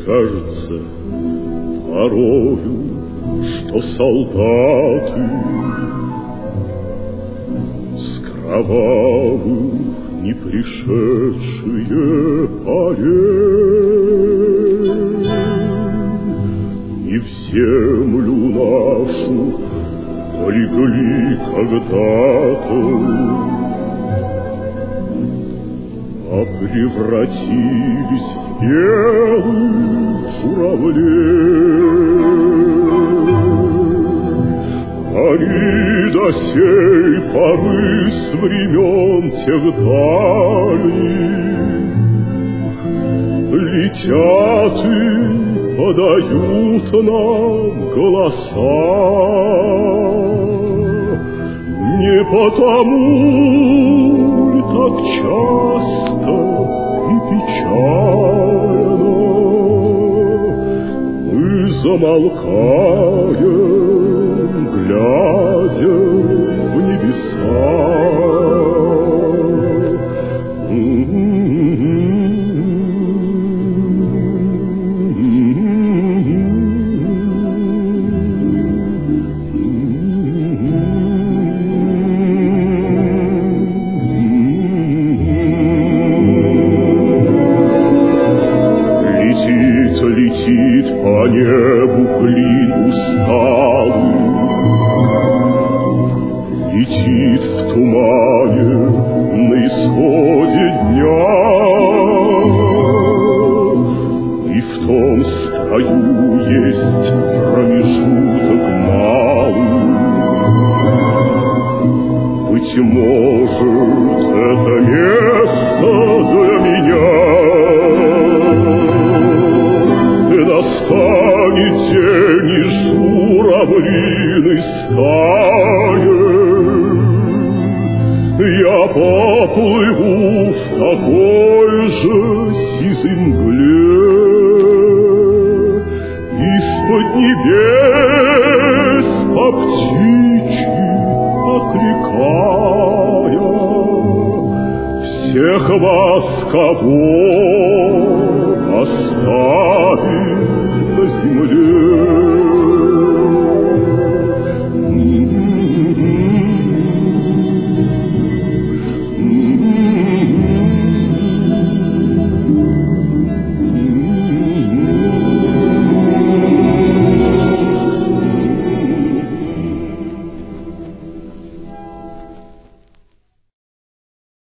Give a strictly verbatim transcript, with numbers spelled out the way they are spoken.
кажется порою, что солдаты с кровавых не пришедшие полей и в землю нашу полегли когда-то, а превратились в белых журавлей. Они до сей поры с времен тех дальних летят и подают нам голоса. Не потому ли так часто и печально мы замолкаем, глядя в небеса? Летит по небу клин усталый, летит в тумане на исходе дня, и в том строю есть промежуток малый. Быть может, это место для меня. Настанет день, и журавлиной стае я поплыву в такой же сизой мгле, из-под небес по птичьи окликая всех вас, кого оставить на земле.